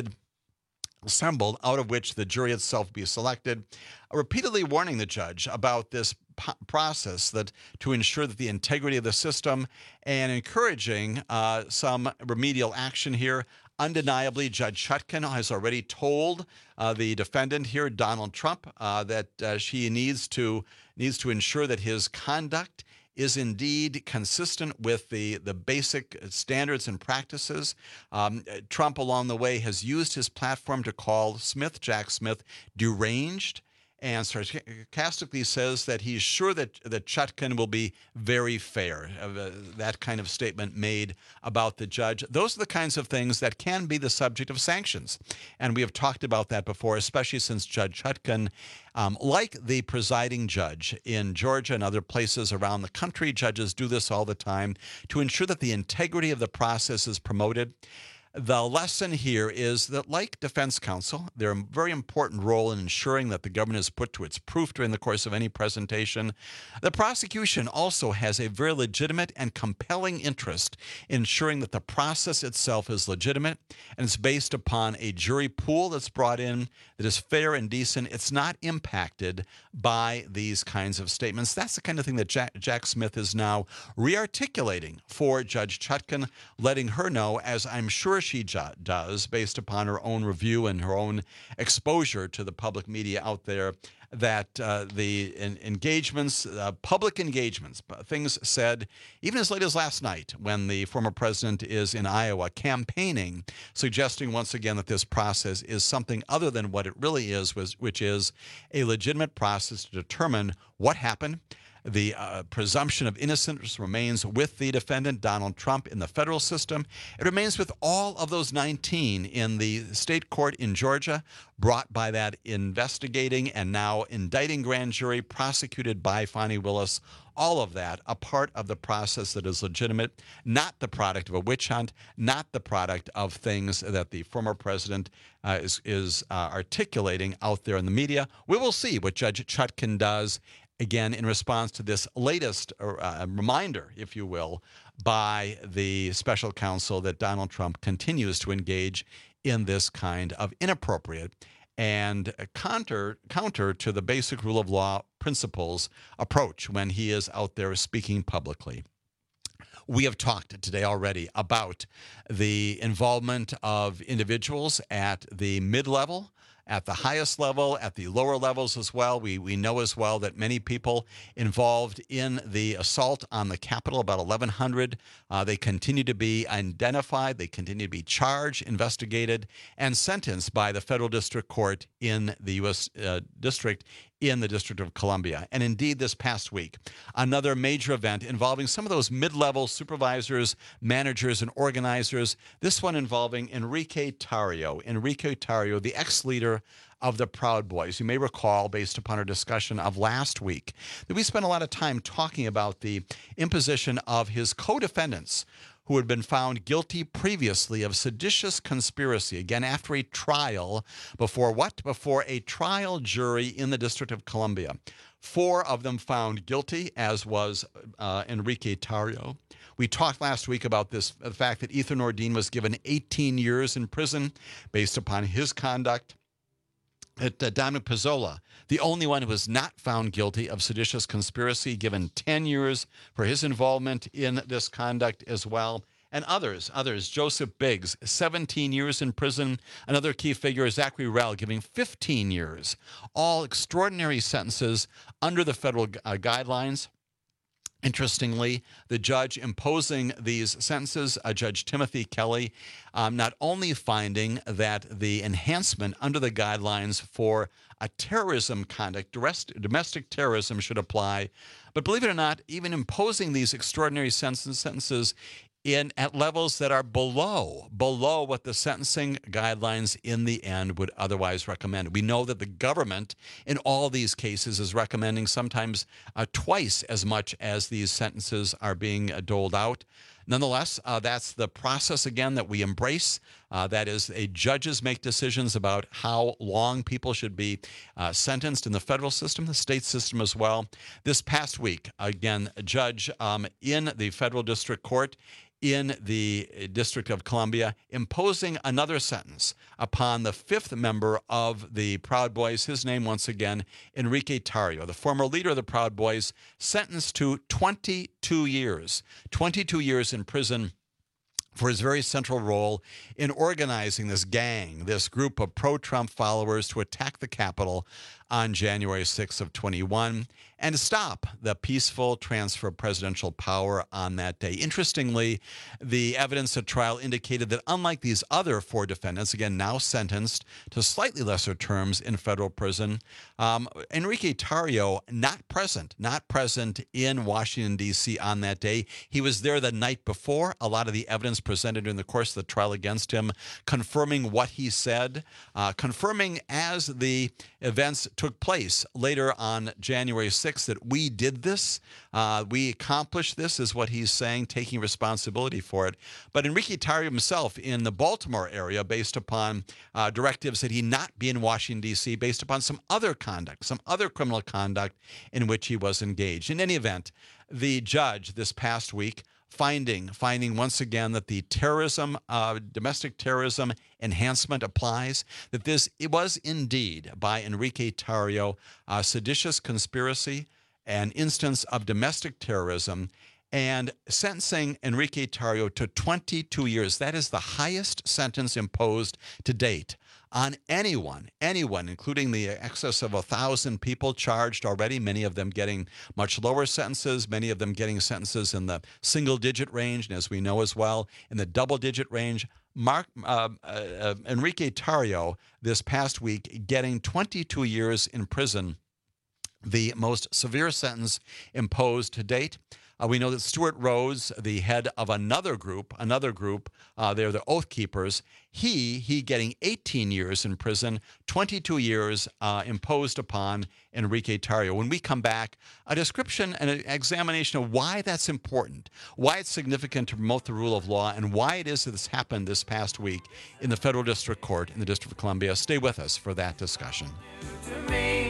assembled, out of which the jury itself will be selected, repeatedly warning the judge about this process, that to ensure that the integrity of the system, and encouraging some remedial action here. Undeniably, Judge Chutkan has already told the defendant here, Donald Trump, that she needs to ensure that his conduct is indeed consistent with the basic standards and practices. Trump, along the way, has used his platform to call Jack Smith, deranged, and sarcastically says that he's sure that Chutkan will be very fair. That kind of statement made about the judge. Those are the kinds of things that can be the subject of sanctions. And we have talked about that before, especially since Judge Chutkan, like the presiding judge in Georgia and other places around the country, judges do this all the time to ensure that the integrity of the process is promoted. The lesson here is that, like defense counsel, they're a very important role in ensuring that the government is put to its proof during the course of any presentation. The prosecution also has a very legitimate and compelling interest in ensuring that the process itself is legitimate and it's based upon a jury pool that's brought in that is fair and decent. It's not impacted by these kinds of statements. That's the kind of thing that Jack Smith is now re-articulating for Judge Chutkan, letting her know, as I'm sure she does, based upon her own review and her own exposure to the public media out there, that the engagements, public engagements, things said even as late as last night when the former president is in Iowa campaigning, suggesting once again that this process is something other than what it really is, which is a legitimate process to determine what happened, The presumption of innocence remains with the defendant, Donald Trump, in the federal system. It remains with all of those 19 in the state court in Georgia, brought by that investigating and now indicting grand jury, prosecuted by Fani Willis. All of that a part of the process that is legitimate, not the product of a witch hunt, not the product of things that the former president is articulating out there in the media. We will see what Judge Chutkan does, again, in response to this latest reminder, if you will, by the special counsel that Donald Trump continues to engage in this kind of inappropriate and counter to the basic rule of law principles approach when he is out there speaking publicly. We have talked today already about the involvement of individuals at the mid-level, at the highest level, at the lower levels as well. We know as well that many people involved in the assault on the Capitol, about 1,100, they continue to be identified, they continue to be charged, investigated, and sentenced by the federal district court in the U.S. District in the District of Columbia. And indeed, this past week, another major event involving some of those mid-level supervisors, managers, and organizers, this one involving Enrique Tarrio. Enrique Tarrio, the ex-leader of the Proud Boys. You may recall, based upon our discussion of last week, that we spent a lot of time talking about the imposition of his co-defendants who had been found guilty previously of seditious conspiracy, again, after a trial, before what? Before a trial jury in the District of Columbia. 4 of them found guilty, as was Enrique Tarrio. We talked last week about the fact that Ethan Nordine was given 18 years in prison based upon his conduct. Dominic Pezzola, the only one who was not found guilty of seditious conspiracy, given 10 years for his involvement in this conduct as well. And others, Joseph Biggs, 17 years in prison. Another key figure, Zachary Rell, giving 15 years. All extraordinary sentences under the federal guidelines. Interestingly, the judge imposing these sentences, Judge Timothy Kelly, not only finding that the enhancement under the guidelines for a terrorism conduct, domestic terrorism, should apply, but believe it or not, even imposing these extraordinary sentences at levels that are below what the sentencing guidelines in the end would otherwise recommend. We know that the government in all these cases is recommending sometimes twice as much as these sentences are being doled out. Nonetheless, that's the process, again, that we embrace. That is, judges make decisions about how long people should be sentenced in the federal system, the state system as well. This past week, again, a judge in the federal district court in the District of Columbia, imposing another sentence upon the 5th member of the Proud Boys. His name, once again, Enrique Tarrio, the former leader of the Proud Boys, sentenced to 22 years in prison for his very central role in organizing this gang, this group of pro-Trump followers to attack the Capitol on January 6th of 21 and to stop the peaceful transfer of presidential power on that day. Interestingly, the evidence at trial indicated that unlike these other 4 defendants, again, now sentenced to slightly lesser terms in federal prison, Enrique Tarrio not present in Washington, D.C. on that day. He was there the night before. A lot of the evidence presented during the course of the trial against him, confirming what he said, confirming as the events took place later on January 6th that we did this, we accomplished this, is what he's saying, taking responsibility for it. But Enrique Tarrio himself in the Baltimore area, based upon directives that he not be in Washington, D.C., based upon some other conduct, some other criminal conduct in which he was engaged. In any event, the judge this past week finding once again that the domestic terrorism enhancement applies, that it was indeed by Enrique Tarrio a seditious conspiracy, an instance of domestic terrorism, and sentencing Enrique Tarrio to 22 years. That is the highest sentence imposed to date on anyone, including the excess of 1,000 people charged already, many of them getting much lower sentences, many of them getting sentences in the single-digit range, and as we know as well, in the double-digit range. Enrique Tarrio this past week getting 22 years in prison the most severe sentence imposed to date. We know that Stuart Rose, the head of another group, they're the Oath Keepers, he getting 18 years in prison, 22 years imposed upon Enrique Tarrio. When we come back, a description and an examination of why that's important, why it's significant to promote the rule of law, and why it is that this happened this past week in the Federal District Court in the District of Columbia. Stay with us for that discussion. To me,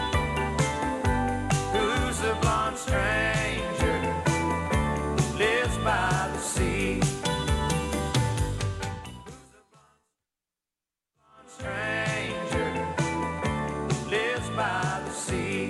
who's a blonde stranger, lives by the sea. Stranger lives by the sea.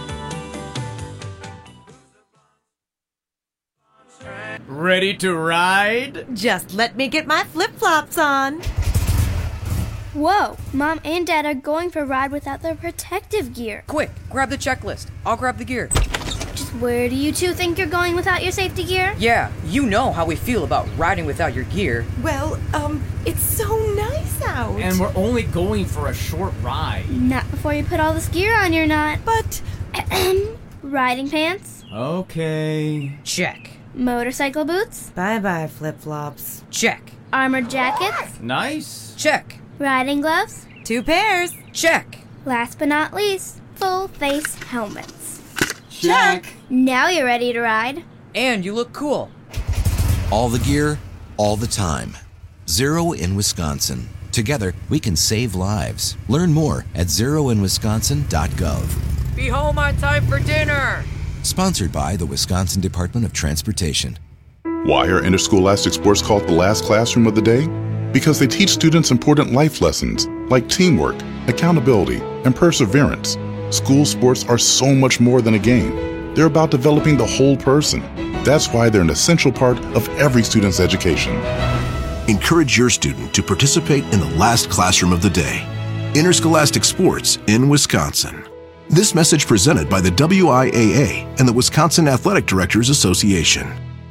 Ready to ride? Just let me get my flip-flops on. Whoa, Mom and Dad are going for a ride without their protective gear. Quick, grab the checklist. I'll grab the gear. Just where do you two think you're going without your safety gear? Yeah, you know how we feel about riding without your gear. Well, it's so nice out. And we're only going for a short ride. Not before you put all this gear on your knot. But... riding pants? Okay. Check. Motorcycle boots? Bye-bye, flip-flops. Check. Armored jackets? Nice. Check. Riding gloves? 2 pairs. Check. Last but not least, full face helmets. Check. Now you're ready to ride. And you look cool. All the gear, all the time. Zero in Wisconsin. Together, we can save lives. Learn more at zeroinwisconsin.gov. Be home on time for dinner. Sponsored by the Wisconsin Department of Transportation. Why are interscholastic sports called the last classroom of the day? Because they teach students important life lessons like teamwork, accountability, and perseverance. School sports are so much more than a game. They're about developing the whole person. That's why they're an essential part of every student's education. Encourage your student to participate in the last classroom of the day. Interscholastic sports in Wisconsin. This message presented by the WIAA and the Wisconsin Athletic Directors Association.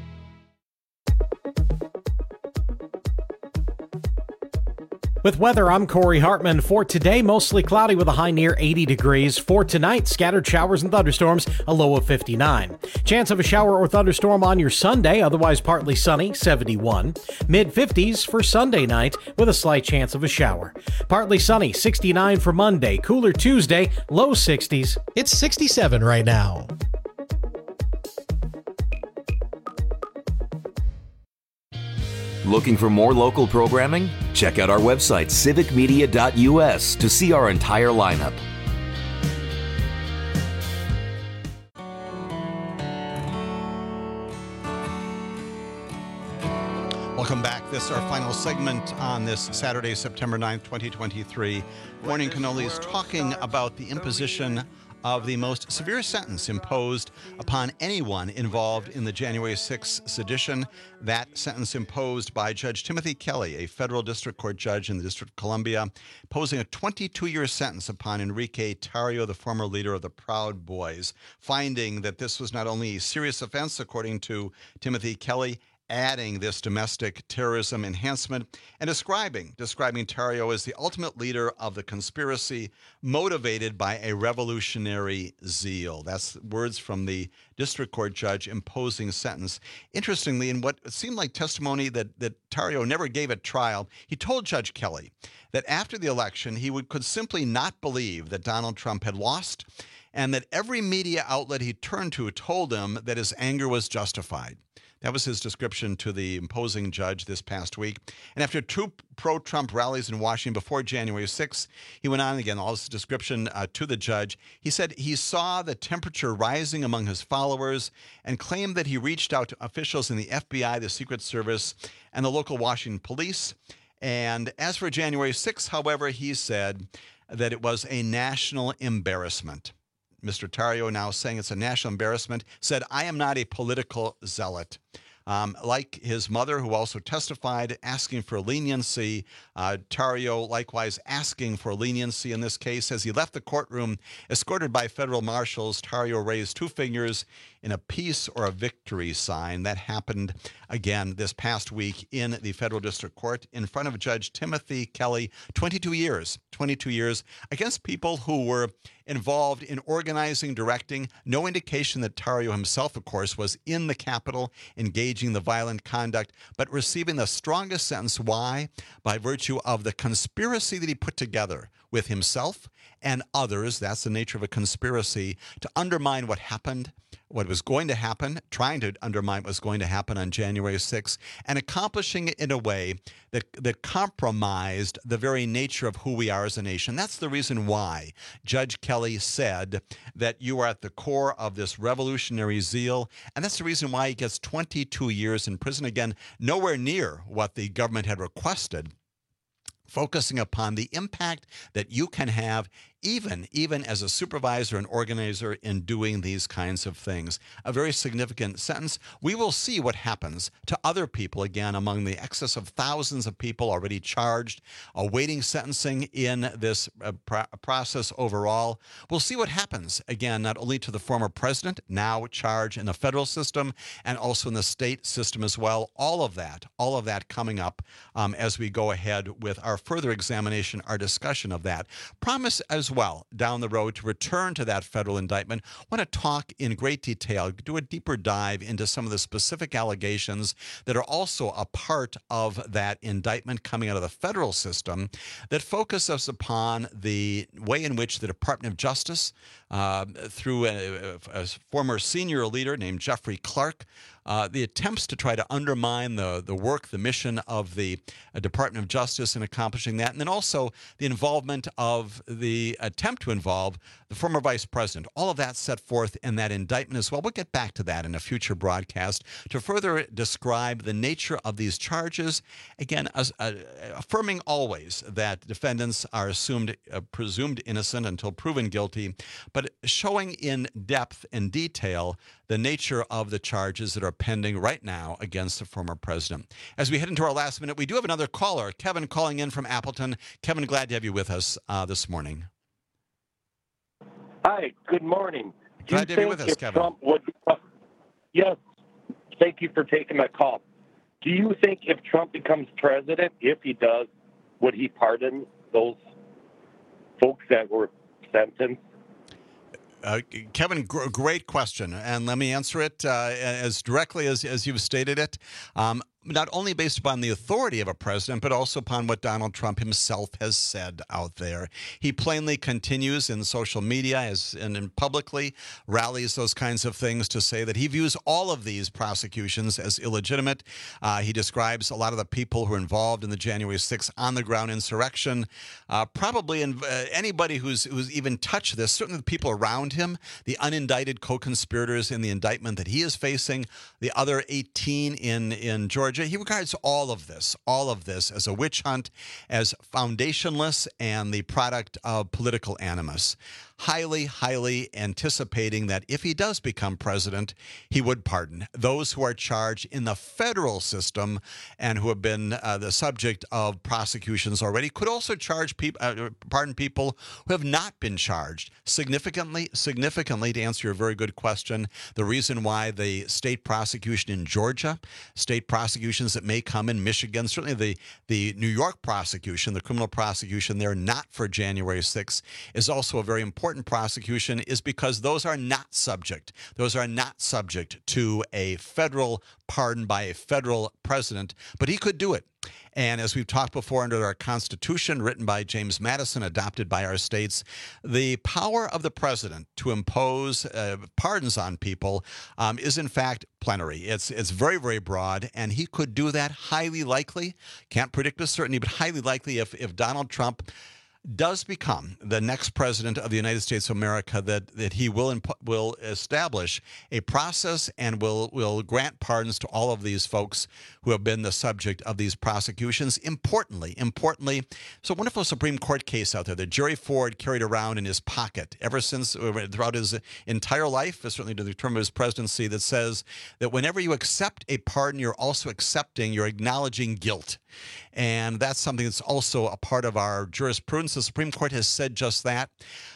With weather, I'm Corey Hartman. For today, mostly cloudy with a high near 80 degrees. For tonight, scattered showers and thunderstorms, a low of 59. Chance of a shower or thunderstorm on your Sunday, otherwise partly sunny, 71. Mid-50s for Sunday night with a slight chance of a shower. Partly sunny, 69 for Monday. Cooler Tuesday, low 60s. It's 67 right now. Looking for more local programming? Check out our website, civicmedia.us, to see our entire lineup. Welcome back. This is our final segment on this Saturday, September 9th, 2023. Morning Cannolis talking about the imposition of the most severe sentence imposed upon anyone involved in the January 6th sedition. That sentence imposed by Judge Timothy Kelly, a federal district court judge in the District of Columbia, imposing a 22-year sentence upon Enrique Tarrio, the former leader of the Proud Boys, finding that this was not only a serious offense, according to Timothy Kelly, adding this domestic terrorism enhancement, and describing Tarrio as the ultimate leader of the conspiracy motivated by a revolutionary zeal. That's words from the district court judge imposing sentence. Interestingly, in what seemed like testimony that Tarrio never gave at trial, he told Judge Kelly that after the election, he could simply not believe that Donald Trump had lost, and that every media outlet he turned to told him that his anger was justified. That was his description to the imposing judge this past week. And after 2 pro-Trump rallies in Washington before January 6th, he went on again, all his description to the judge. He said he saw the temperature rising among his followers and claimed that he reached out to officials in the FBI, the Secret Service, and the local Washington police. And as for January 6th, however, he said that it was a national embarrassment. Mr. Tarrio, now saying it's a national embarrassment, said, "I am not a political zealot." Like his mother, who also testified, asking for leniency. Tarrio likewise asking for leniency in this case. As he left the courtroom, escorted by federal marshals, Tarrio raised 2 fingers in a peace or a victory sign. That happened again this past week in the federal district court in front of Judge Timothy Kelly. 22 years against people who were involved in organizing, directing. No indication that Tarrio himself, of course, was in the Capitol engaging the violent conduct, but receiving the strongest sentence. Why? By virtue of the conspiracy that he put together with himself and others. That's the nature of a conspiracy to undermine what happened, what was going to happen, trying to undermine what was going to happen on January 6th, and accomplishing it in a way that compromised the very nature of who we are as a nation. That's the reason why Judge Kelly said that you are at the core of this revolutionary zeal, and that's the reason why he gets 22 years in prison. Again, nowhere near what the government had requested, focusing upon the impact that you can have even as a supervisor and organizer in doing these kinds of things. A very significant sentence. We will see what happens to other people, again, among the excess of thousands of people already charged, awaiting sentencing in this process overall. We'll see what happens, again, not only to the former president, now charged in the federal system, and also in the state system as well. All of that coming up as we go ahead with our further examination, our discussion of that. Promise as well down the road to return to that federal indictment. I want to talk in great detail, do a deeper dive into some of the specific allegations that are also a part of that indictment coming out of the federal system that focus us upon the way in which the Department of Justice, through a former senior leader named Jeffrey Clark, the attempts to try to undermine the work, the mission of the Department of Justice in accomplishing that, and then also the involvement of the attempt to involve the former vice president. All of that set forth in that indictment as well. We'll get back to that in a future broadcast to further describe the nature of these charges. Again, affirming always that defendants are presumed innocent until proven guilty, but showing in depth and detail the nature of the charges that are pending right now against the former president. As we head into our last minute, we do have another caller, Kevin, calling in from Appleton. Kevin, glad to have you with us this morning. Hi, good morning. Glad to have you with us, Kevin. Yes, thank you for taking my call. Do you think if Trump becomes president, if he does, would he pardon those folks that were sentenced? Kevin, great question, and let me answer it as directly as you've stated it. Not only based upon the authority of a president, but also upon what Donald Trump himself has said out there. He plainly continues in social media and publicly rallies those kinds of things to say that he views all of these prosecutions as illegitimate. He describes a lot of the people who are involved in the January 6th on-the-ground insurrection. Probably anybody who's even touched this, certainly the people around him, the unindicted co-conspirators in the indictment that he is facing, the other 18 in Georgia. He regards all of this as a witch hunt, as foundationless, and the product of political animus. Highly anticipating that if he does become president, he would pardon those who are charged in the federal system and who have been the subject of prosecutions already. Could also pardon people who have not been charged. Significantly, to answer your very good question, the reason why the state prosecution in Georgia, state prosecutions that may come in Michigan, certainly the New York prosecution, the criminal prosecution there, not for January 6th, is also a very important prosecution, is because those are not subject to a federal pardon by a federal president, but he could do it. And as we've talked before, under our Constitution, written by James Madison, adopted by our states, the power of the president to impose pardons on people is, in fact, plenary. It's very, very broad, and he could do that highly likely. Can't predict with certainty, but highly likely if Donald Trump does become the next president of the United States of America, that he will establish a process and will grant pardons to all of these folks who have been the subject of these prosecutions. Importantly, it's a wonderful Supreme Court case out there that Jerry Ford carried around in his pocket ever since, throughout his entire life, certainly to the term of his presidency, that says that whenever you accept a pardon, you're acknowledging guilt. And that's something that's also a part of our jurisprudence. The Supreme Court has said just that.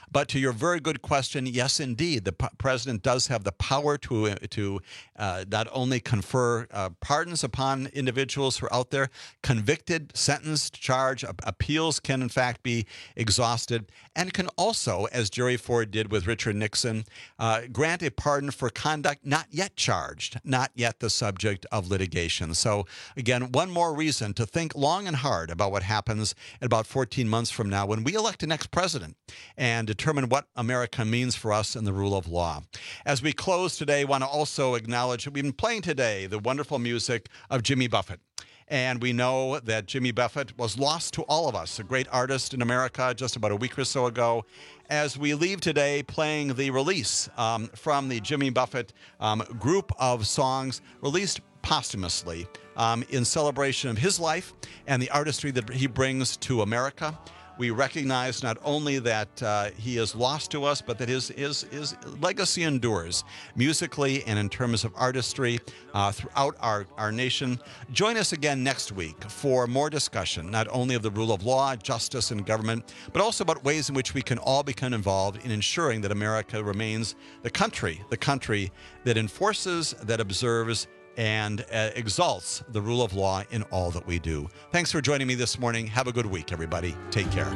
But to your very good question, yes, indeed, the president does have the power to not only confer pardons upon individuals who are out there, convicted, sentenced, charged, appeals can in fact be exhausted, and can also, as Jerry Ford did with Richard Nixon, grant a pardon for conduct not yet charged, not yet the subject of litigation. So again, one more reason to think long and hard about what happens in about 14 months from now when we elect the next president and determine what America means for us in the rule of law. As we close today, I want to also acknowledge that we've been playing today the wonderful music of Jimmy Buffett. And we know that Jimmy Buffett was lost to all of us, a great artist in America just about a week or so ago. As we leave today playing the release from the Jimmy Buffett group of songs released posthumously in celebration of his life and the artistry that he brings to America. We recognize not only that he is lost to us, but that his legacy endures musically and in terms of artistry throughout our nation. Join us again next week for more discussion, not only of the rule of law, justice, and government, but also about ways in which we can all become involved in ensuring that America remains the country that enforces, that observes, and exalts the rule of law in all that we do. Thanks for joining me this morning. Have a good week, everybody. Take care.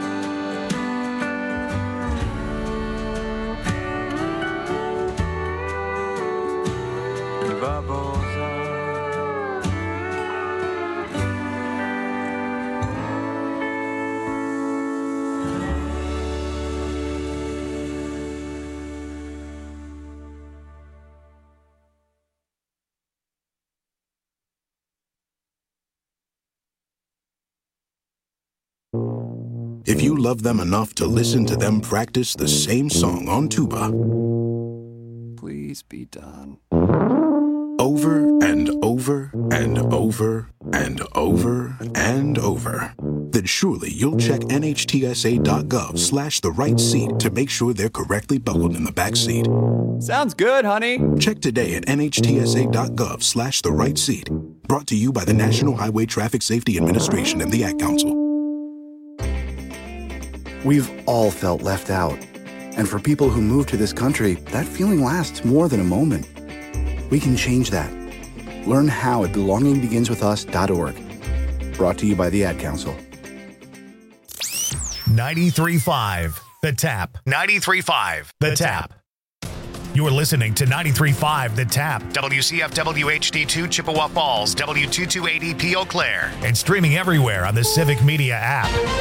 If you love them enough to listen to them practice the same song on tuba, please be done. Over and over and over and over and over, then surely you'll check NHTSA.gov/the right seat to make sure they're correctly buckled in the back seat. Sounds good, honey. Check today at NHTSA.gov/the right seat. Brought to you by the National Highway Traffic Safety Administration and the Ad Council. We've all felt left out. And for people who move to this country, that feeling lasts more than a moment. We can change that. Learn how at belongingbeginswithus.org. Brought to you by the Ad Council. 93.5 The Tap. 93.5 The Tap. You're listening to 93.5 The Tap, WCFW HD2 Chippewa Falls, W228EP Eau Claire, and streaming everywhere on the Civic Media app.